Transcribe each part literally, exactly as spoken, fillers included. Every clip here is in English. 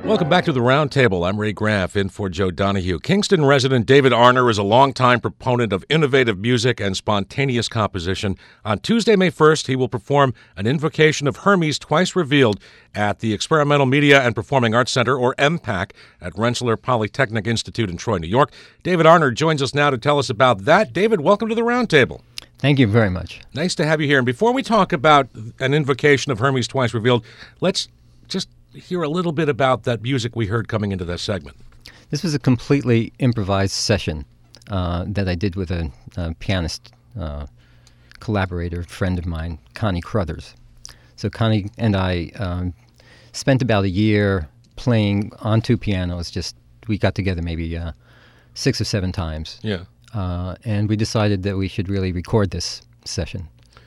Welcome back to the Roundtable. I'm Ray Graff, in for Joe Donahue. Kingston resident David Arner is a longtime proponent of innovative music and spontaneous composition. On Tuesday, May first, he will perform an invocation of Hermes Twice Revealed at the Experimental Media and Performing Arts Center, or M PAC, at Rensselaer Polytechnic Institute in Troy, New York. David Arner joins us now to tell us about that. David, welcome to the Roundtable. Thank you very much. Nice to have you here. And before we talk about an invocation of Hermes Twice Revealed, let's just hear a little bit about that music we heard coming into that segment. This was a completely improvised session uh, that I did with a, a pianist uh, collaborator, friend of mine, Connie Crothers. So Connie and I um, spent about a year playing on two pianos. Just we got together maybe uh, six or seven times. Yeah. Uh, and we decided that we should really record this session.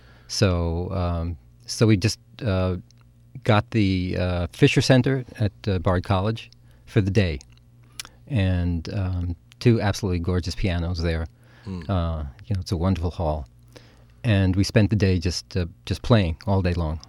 So, um, so we just uh, got the uh, Fisher Center at uh, Bard College for the day, and um, two absolutely gorgeous pianos there. Mm. Uh, you know, it's a wonderful hall, and we spent the day just uh, just playing all day long.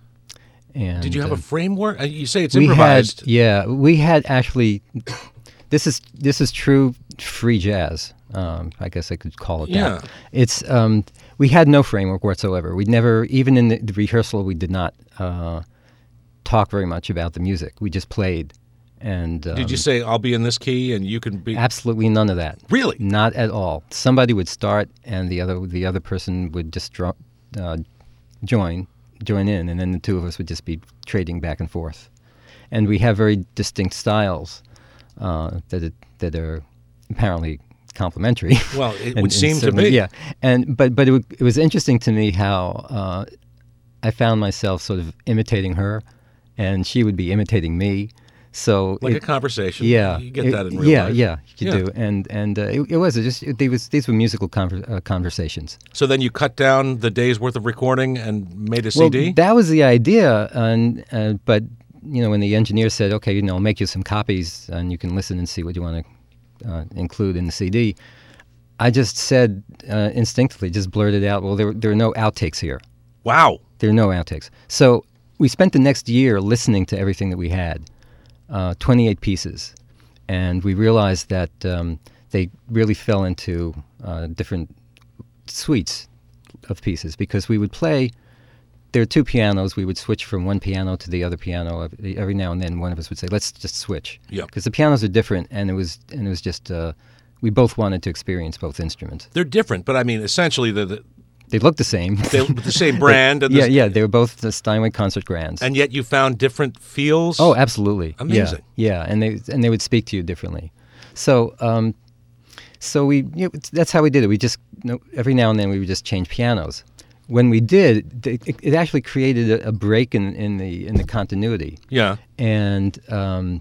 And did you have uh, a framework? You say it's we improvised. Had, yeah, we had actually. This is this is true free jazz. Um, I guess I could call it yeah. that. It's um, we had no framework whatsoever. We never, even in the, the rehearsal, we did not uh, talk very much about the music. We just played. And um, did you say I'll be in this key and you can be? Absolutely none of that. Really? Not at all. Somebody would start, and the other the other person would just dro- uh, join join in, and then the two of us would just be trading back and forth. And we have very distinct styles uh, that it, that are apparently complementary. Well, it and, would seem to me, be. Yeah, and but but it, w- it was interesting to me how uh, I found myself sort of imitating her, and she would be imitating me. So like it, a conversation. Yeah, you get it, that in real yeah, life. Yeah, you yeah. do. And and uh, it, it was it just it, they was these were musical conver- uh, conversations. So then you cut down the day's worth of recording and made a well, C D. That was the idea, and uh, but you know when the engineer said, okay, you know, I'll make you some copies and you can listen and see what you want to uh, include in the C D. I just said uh, instinctively, just blurted out, well, there there are no outtakes here. Wow. There are no outtakes. So we spent the next year listening to everything that we had. Uh, twenty-eight pieces, and we realized that um, they really fell into uh, different suites of pieces because we would play. There are two pianos. We would switch from one piano to the other piano every, every now and then. One of us would say, "Let's just switch," yeah, because the pianos are different, and it was and it was just uh, we both wanted to experience both instruments. They're different, but I mean, essentially, the, the they look the same. They the same brand. they, and yeah, the, yeah, they were both the Steinway concert grands. And yet you found different feels? Oh, absolutely. Amazing. Yeah, yeah, and they and they would speak to you differently. So, um, so we you know, that's how we did it. We just you know, every now and then we would just change pianos. When we did, it, it actually created a, a break in, in the in the continuity. Yeah. And um,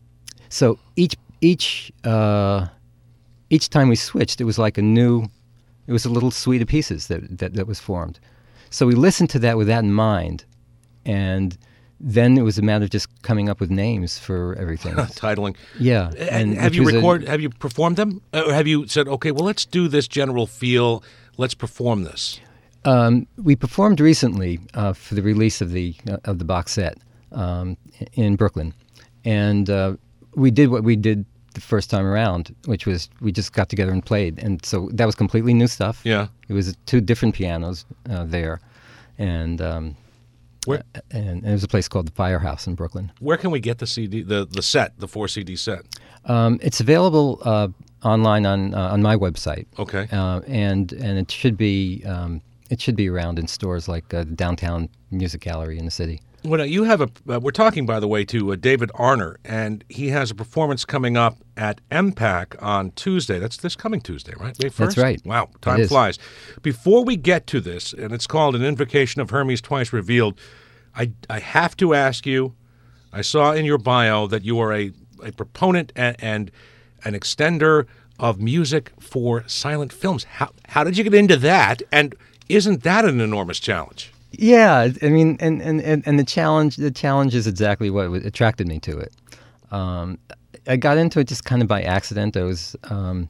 so each each uh, each time we switched, it was like a new. It was a little suite of pieces that, that, that was formed. So we listened to that with that in mind, and then it was a matter of just coming up with names for everything. Titling. Yeah. And have you record? A, have you performed them? Or have you said, okay, well, let's do this general feel. Let's perform this. Um, we performed recently uh, for the release of the uh, of the box set um, in Brooklyn, and uh, we did what we did the first time around, which was we just got together and played, and so that was completely new stuff. Yeah, it was two different pianos uh, there, and um, where uh, and, and it was a place called the Firehouse in Brooklyn. Where can we get the C D, the the set, the four C D set? Um, it's available uh, online on uh, on my website. Okay, uh, and and it should be um, it should be around in stores like uh, the Downtown Music Gallery in the city. Well, you have a. Uh, we're talking, by the way, to uh, David Arner, and he has a performance coming up at M PAC on Tuesday. That's this coming Tuesday, right? May first? That's right. Wow, time flies. Before we get to this, and it's called An Invocation of Hermes Twice Revealed, I, I have to ask you, I saw in your bio that you are a, a proponent and, and an extender of music for silent films. How, how did you get into that, and isn't that an enormous challenge? Yeah, I mean, and, and, and, and the challenge the challenge is exactly what attracted me to it. Um, I got into it just kind of by accident. I was um,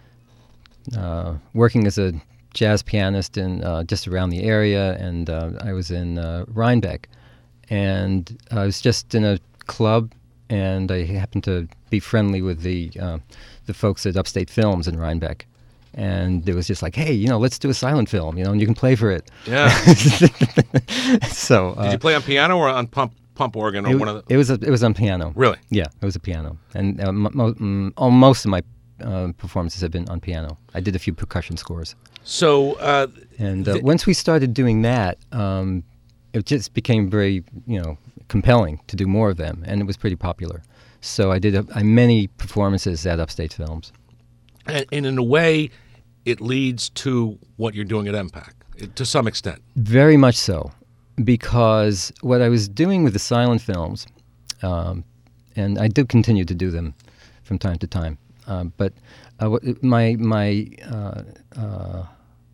uh, working as a jazz pianist in uh, just around the area, and uh, I was in uh, Rhinebeck, and I was just in a club, and I happened to be friendly with the uh, the folks at Upstate Films in Rhinebeck. And it was just like, hey, you know, let's do a silent film, you know, and you can play for it. Yeah. so, uh, did you play on piano or on pump pump organ or it, one of the? It was a, it was on piano. Really? Yeah, it was a piano, and uh, mo- mo- oh, most of my uh, performances have been on piano. I did a few percussion scores. So, uh, and uh, th- once we started doing that, um, it just became very, you know, compelling to do more of them, and it was pretty popular. So I did a, I many performances at Upstate Films. and, and in a way, it leads to what you're doing at M PAC to some extent. Very much so, because what I was doing with the silent films, um, and I do continue to do them from time to time, uh, but uh, what, my my uh, uh,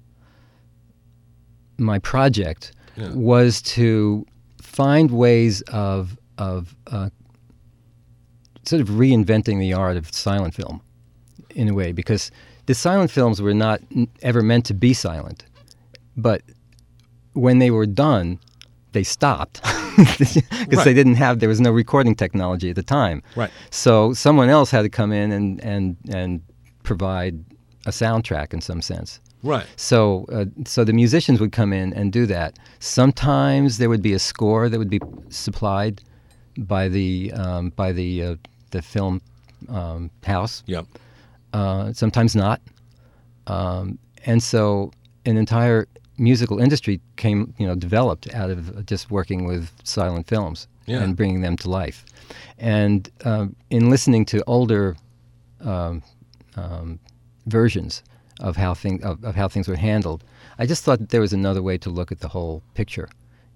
my project Yeah. was to find ways of of uh, sort of reinventing the art of silent film in a way, because the silent films were not n- ever meant to be silent, but when they were done, they stopped because Right. they didn't have, there was no recording technology at the time. Right. So someone else had to come in and, and, and provide a soundtrack in some sense. Right. So, uh, so the musicians would come in and do that. Sometimes there would be a score that would be supplied by the um, by the uh, the film um, house. Yeah. Uh, sometimes not. Um, and so an entire musical industry came, you know, developed out of just working with silent films Yeah. and bringing them to life. And um, in listening to older um, um, versions of how thing of, of how things were handled, I just thought that there was another way to look at the whole picture.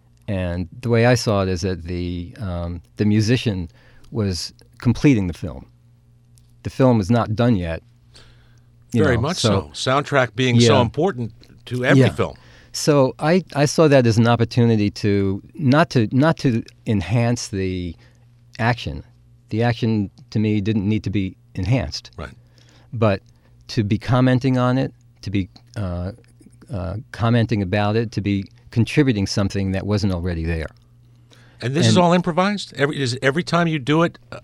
And the way I saw it is that the um, the musician was completing the film. The film is not done yet. you Very know, much so. Soundtrack being Yeah. so important to every Yeah. film. So I, I saw that as an opportunity to not to not to enhance the action. The action to me didn't need to be enhanced, Right. but to be commenting on it, to be uh, uh, commenting about it, to be contributing something that wasn't already there. And this is And- all improvised? Every is every time you do it, uh,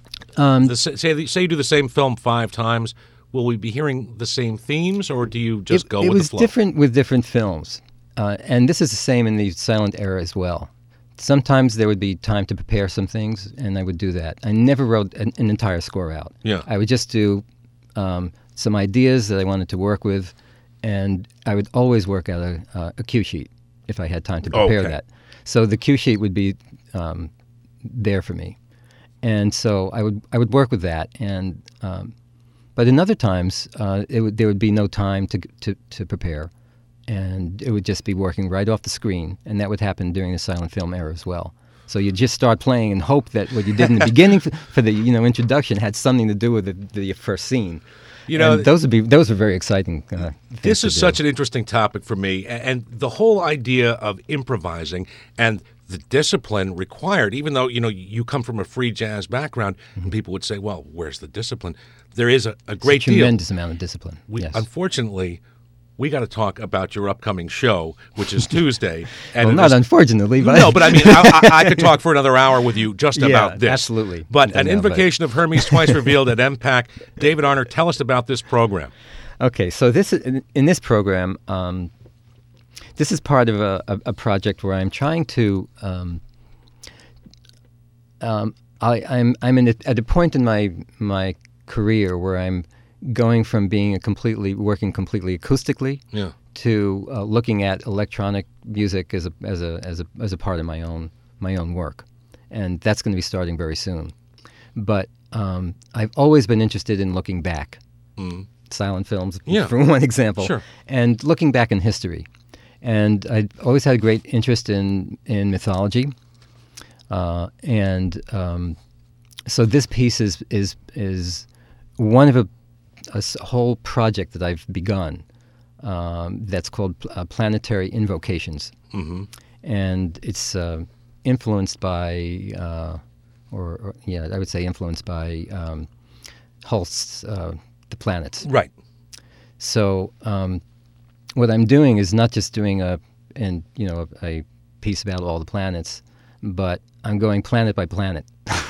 Um, the, say say you do the same film five times, will we be hearing the same themes, or do you just it, go it with was the flow? different with different films, uh, and this is the same in the silent era as well. Sometimes there would be time to prepare some things, and I would do that. I never wrote an, an entire score out. Yeah. I would just do um, some ideas that I wanted to work with, and I would always work out a, uh, a cue sheet if I had time to prepare Okay. that. So the cue sheet would be um, there for me, and so I would I would work with that. And um, but in other times, uh, it would there would be no time to to to prepare, and it would just be working right off the screen, and that would happen during the silent film era as well. So you just start playing and hope that what you did in the beginning for, for the you know introduction had something to do with the, the first scene. You know, And those would be those are very exciting. Uh, things This to is do. such an interesting topic for me, a- and the whole idea of improvising and the discipline required. Even though you know you come from a free jazz background, and people would say, "Well, where's the discipline?" There is a, a great It's a deal. tremendous amount of discipline. We, yes. Unfortunately, we got to talk about your upcoming show, which is Tuesday. And well, it not is- unfortunately, but No, but I mean, I, I, I could talk for another hour with you just Yeah, about this. absolutely. But I an know, but- invocation of Hermes twice revealed at M PAC. David Arner, tell us about this program. Okay, so this is, in, in this program, um, this is part of a, a, a project where I'm trying to. Um, um, I, I'm I'm in a, at a point in my my career where I'm going from being a completely working completely acoustically Yeah. to uh, looking at electronic music as a as a as a as a part of my own my own work, and that's going to be starting very soon. But um, I've always been interested in looking back. Mm. Silent films, Yeah. for one example, Sure. and looking back in history. And I always had a great interest in, in mythology. Uh, and um, so this piece is is is one of a, a s- whole project that I've begun um, that's called uh, Planetary Invocations. Mm-hmm. And it's uh, influenced by, uh, or, or, yeah, I would say influenced by um, Holst's uh, The Planets. Right. So um, what I'm doing is not just doing a and you know a, a piece about all the planets, but I'm going planet by planet.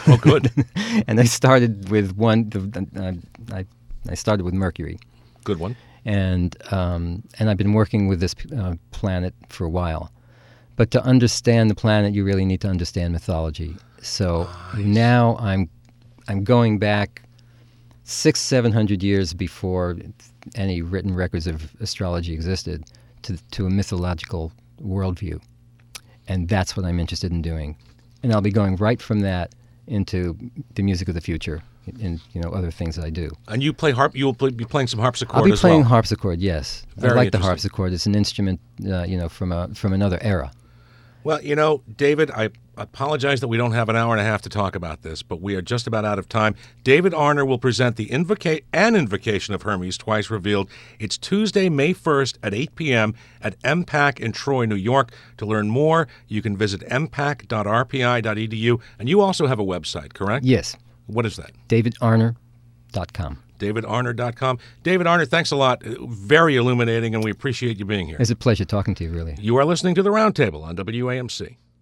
Oh, good. And I started with one. Uh, I I started with Mercury. Good one. And um, and I've been working with this uh, planet for a while. But to understand the planet, you really need to understand mythology. So nice. Now I'm I'm going back six, seven hundred years before any written records of astrology existed to to a mythological worldview, and that's what I'm interested in doing. And I'll be going right from that into the music of the future, and you know other things that I do. And you play harp. You will play, be playing some harpsichord. I'll be as playing well. harpsichord. Yes, Very I like the interesting. harpsichord. It's an instrument, uh, you know, from a from another era. Well, you know, David, I apologize that we don't have an hour and a half to talk about this, but we are just about out of time. David Arner will present the Invoca- An Invocation of Hermes, Twice Revealed. It's Tuesday, May first at eight p.m. at M PAC in Troy, New York. To learn more, you can visit m pac dot r p i dot e d u. And you also have a website, correct? Yes. What is that? david arner dot com. david arner dot com. David Arner, thanks a lot. Very illuminating, and we appreciate you being here. It's a pleasure talking to you, really. You are listening to The Roundtable on W A M C.